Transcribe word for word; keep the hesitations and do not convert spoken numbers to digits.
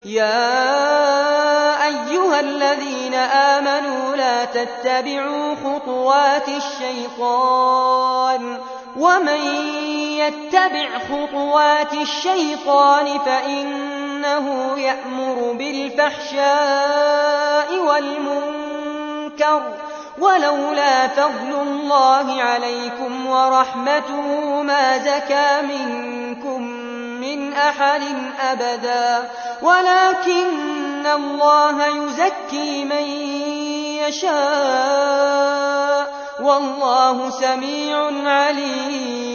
يَا أَيُّهَا الَّذِينَ آمَنُوا لَا تَتَّبِعُوا خُطُوَاتِ الشَّيْطَانِ ۚ وَمَن يَتَّبِعْ خُطُوَاتِ الشَّيْطَانِ فَإِنَّهُ يَأْمُرُ بِالْفَحْشَاءِ وَالْمُنكَرِ ۚ وَلَوْلَا فَضْلُ اللَّهِ عَلَيْكُمْ وَرَحْمَتُهُ مَا زَكَىٰ مِنكُم مِّنْ أَحَدٍ أَبَدًا، وَلَٰكِنَّ اللَّهَ يُزَكِّي مَن يَشَاءُ ۗ وَاللَّهُ سَمِيعٌ عَلِيمٌ.